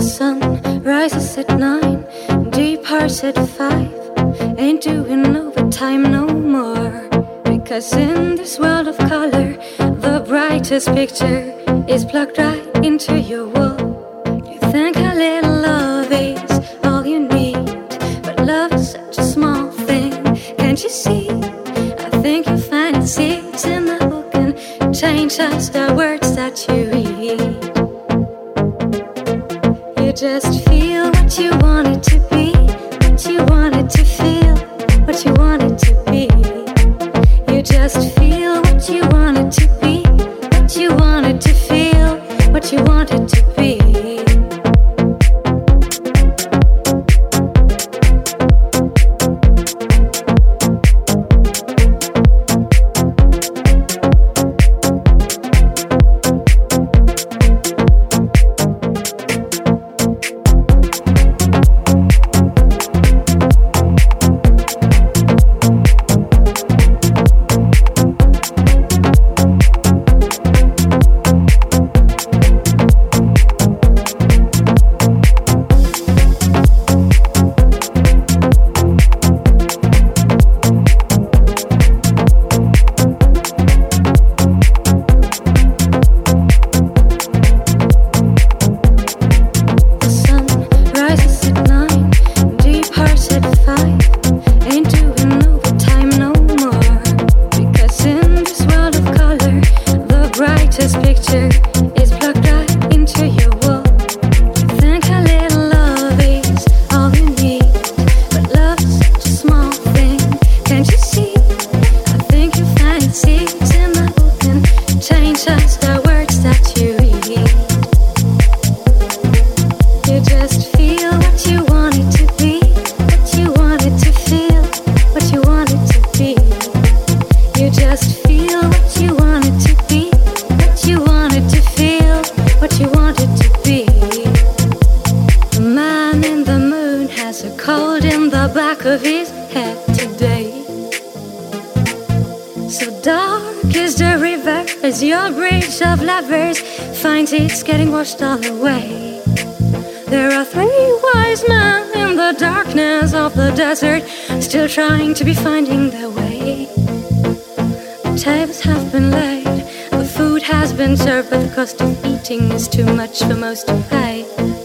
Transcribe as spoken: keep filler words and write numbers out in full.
sun rises at nine, departs at five. Ain't doing overtime no more. Because in this world of color, the brightest picture is plugged right into your wall. You think a little love is all you need, but love is such a small thing, can't you see? I think you find the seeds in the book and change just the words that you read. You just feel what you want it to be, what you want it to feel, what you want it to be. You just feel what you want it to be, what you want it to feel, what you want it to be. Of his head today. So dark is the river as your bridge of lovers finds it's getting washed all away. There are three wise men in the darkness of the desert, still trying to be finding their way. The tables have been laid, the food has been served, but the cost of eating is too much for most to pay.